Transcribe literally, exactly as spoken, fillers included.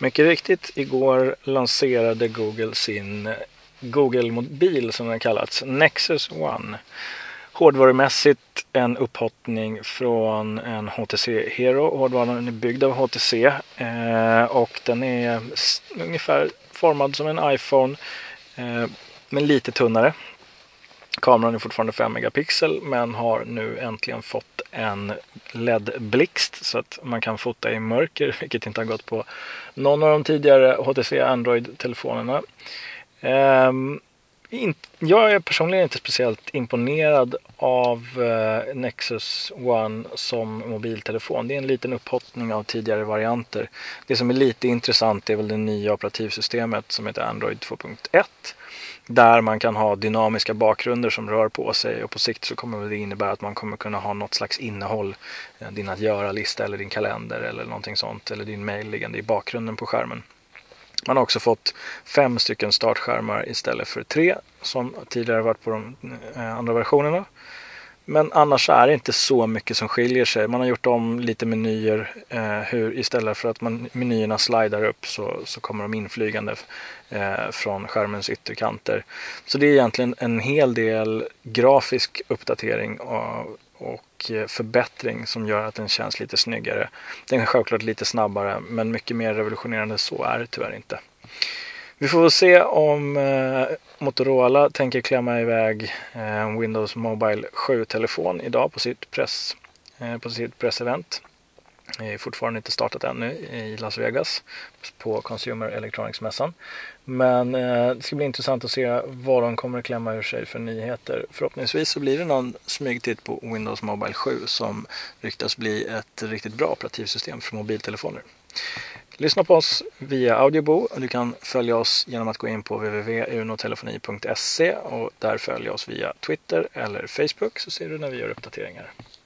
Mycket riktigt, igår lanserade Google sin Google-mobil som den kallats, Nexus One. Hårdvarumässigt en upphottning från en H T C Hero. Hårdvaran är byggd av H T C eh, och den är ungefär formad som en iPhone eh, men lite tunnare. Kameran är fortfarande fem megapixel men har nu äntligen fått en L E D-blixt så att man kan fota i mörker, vilket inte har gått på någon av de tidigare H T C Android-telefonerna. Um, jag är personligen inte speciellt imponerad av uh, Nexus One som mobiltelefon. Det är en liten upphottning av tidigare varianter. Det som är lite intressant är väl det nya operativsystemet som heter Android två punkt ett. Där man kan ha dynamiska bakgrunder som rör på sig och på sikt så kommer det innebära att man kommer kunna ha något slags innehåll, din att göra-lista eller din kalender eller någonting sånt, eller din mail liggande i bakgrunden på skärmen. Man har också fått fem stycken startskärmar istället för tre som tidigare varit på de andra versionerna. Men annars är det inte så mycket som skiljer sig. Man har gjort om lite menyer. Eh, hur istället för att man, menyerna slidar upp så, så kommer de inflygande eh, från skärmens ytterkanter. Så det är egentligen en hel del grafisk uppdatering och, och förbättring som gör att den känns lite snyggare. Den är självklart lite snabbare men mycket mer revolutionerande så är det tyvärr inte. Vi får se om eh, Motorola tänker klämma iväg eh, Windows Mobile sju-telefon idag på sitt, press, eh, på sitt pressevent. Det är fortfarande inte startat ännu i Las Vegas på Consumer Electronics-mässan. Men eh, det ska bli intressant att se vad de kommer att klämma ur sig för nyheter. Förhoppningsvis så blir det någon smygtitt på Windows Mobile sju som ryktas bli ett riktigt bra operativsystem för mobiltelefoner. Lyssna på oss via Audiobo. Du kan följa oss genom att gå in på w w w punkt unotelefoni punkt se och där följa oss via Twitter eller Facebook så ser du när vi gör uppdateringar.